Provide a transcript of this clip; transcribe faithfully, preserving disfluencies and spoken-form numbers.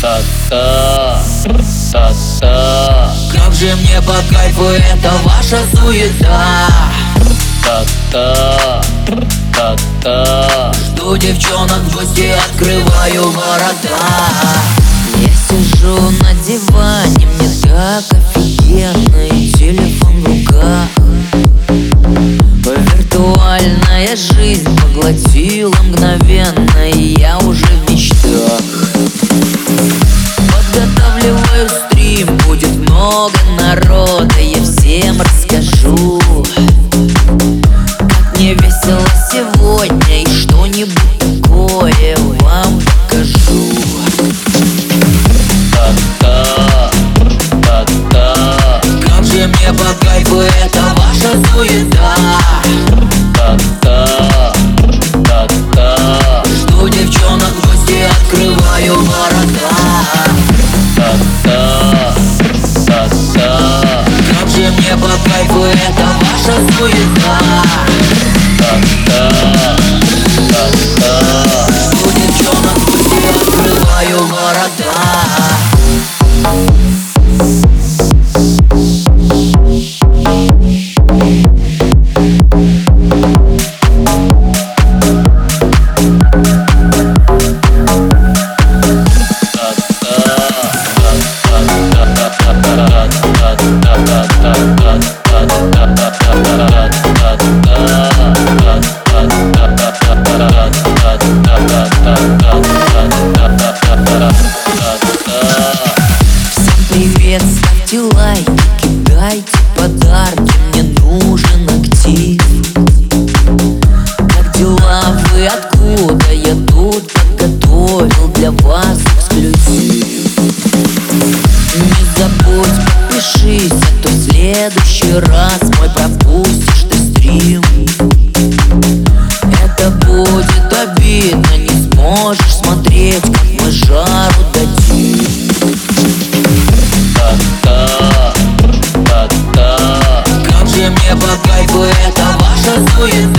Та-та, та-та. Как же мне по кайфу эта ваша суета. Та-та, та-та. Жду девчонок в гости, открываю ворота. Я сижу на диване, мне так офигенно, и телефон в руках. Виртуальная жизнь поглотила мгновенно, и я уже в мечтах. Подготавливаю стрим, будет много народа, я всем расскажу, как мне весело сегодня, и что-нибудь такое вам покажу. Та-та, та-та. Как же мне по кайфу эта ваша суета. Та-та, та-та. Жду девчонок в гости, открываю ворота. Та-та, та-та. Как же мне по кайфу эта ваша суета. Та-та, та-та. Жду девчонок в гости, открываю ворота. Всем привет, ставьте лайки, кидайте подарки, мне нужен актив. Как дела, вы откуда? Я тут подготовил для вас эксклюзив. Не забудь, подпишись, а то в следующий раз мой пропустишь ты стрим. Это будет обидно, не сможешь смотреть, как мы жару дадим. Та-та, та-та. Как же мне по кайфу эта ваша суета.